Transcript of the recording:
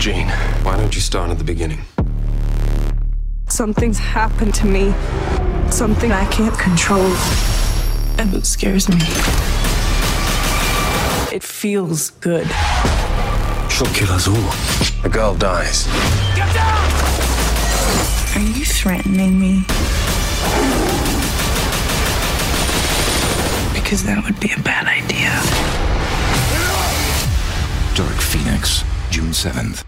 Jane, why don't you start at the beginning? Something's happened to me. Something I can't control. And it scares me. It feels good. She'll kill us all. The girl dies. Get down! Are you threatening me? Because that would be a bad idea. Dark Phoenix, June 7th.